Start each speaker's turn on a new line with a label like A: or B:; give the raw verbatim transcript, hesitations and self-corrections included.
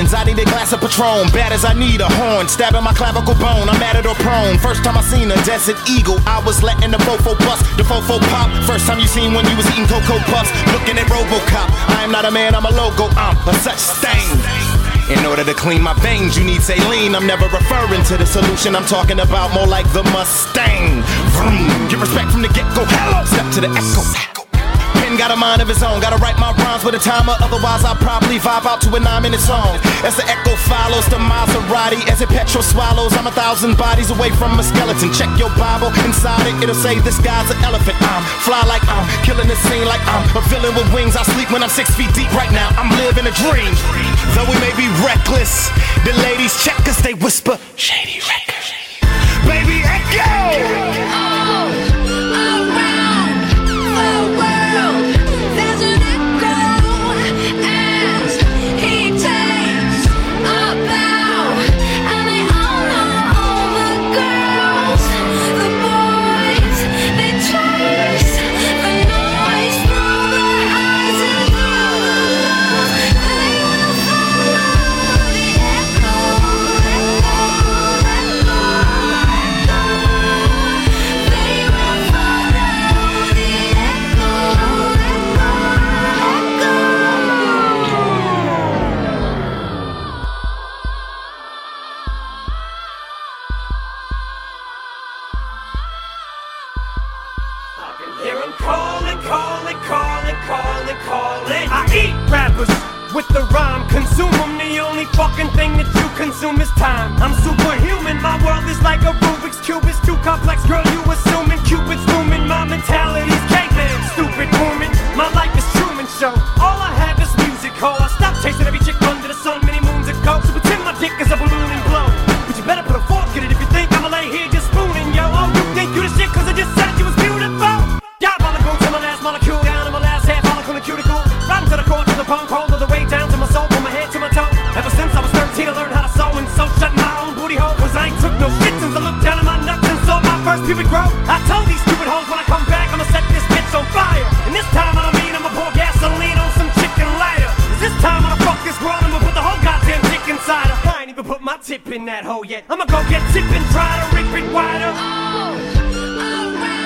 A: demons. I need a glass of Patron, bad as I need a horn. Stabbing my clavicle bone, I'm at it or prone. First time I seen a desert eagle, I was letting the fofo bust, the fofo pop. First time you seen when you was eating Cocoa Puffs, looking at RoboCop. I am not a man, I'm a logo, I'm a such stain. In order to clean my veins, you need saline. I'm never referring to the solution, I'm talking about more like the Mustang. Vroom. Get respect from the get-go, hello. Step to the echo. Pen got a mind of his own, gotta write my rhymes with a timer, otherwise I'll probably vibe out to a nine-minute song. As the echo follows the Maserati, as it petrol swallows, I'm a thousand bodies away from a skeleton. Check your Bible, inside it, it'll say this guy's an elephant. I'm fly like I'm killing the scene like I'm a villain with wings. I sleep when I'm six feet deep right now, I'm living a dream. Though we may be reckless, the ladies check us, they whisper, Shady Records. Baby Echo!
B: With the rhyme, consume them. The only fucking thing that you consume is time. I'm superhuman, my world is like a Rubik's Cube. It's too complex, girl, you assuming Cupid's looming. My mentality's caveman, stupid woman. My life is Truman Show. All I have is music, ho. I stopped chasing every chick under the sun many moons ago. So pretend my dick is a balloon and blow. But you better put a fork in it if you think I'ma lay here just spooning, yo. Oh, you think you the shit cause I just said you was beautiful? Diabolical to my last molecule, down to my last half follicle and cuticle. Riding to the core, to the bone, cold all the way down to my soul, from my head to my toe. Ever since I was thirteen, I learned how to sew and sew shut my own booty hole. Cause I ain't took no shit since I looked down at my nuts and saw my first pubic grow. I told these stupid hoes when I come back, I'ma set this bitch on fire. And this time I don't mean I'ma pour gasoline on some chicken lighter. Cause this time I'ma fuck this world, I'ma put the whole goddamn dick inside her. I ain't even put my tip in that hole yet. I'ma go get tip and try to rip it wider. Oh, alright.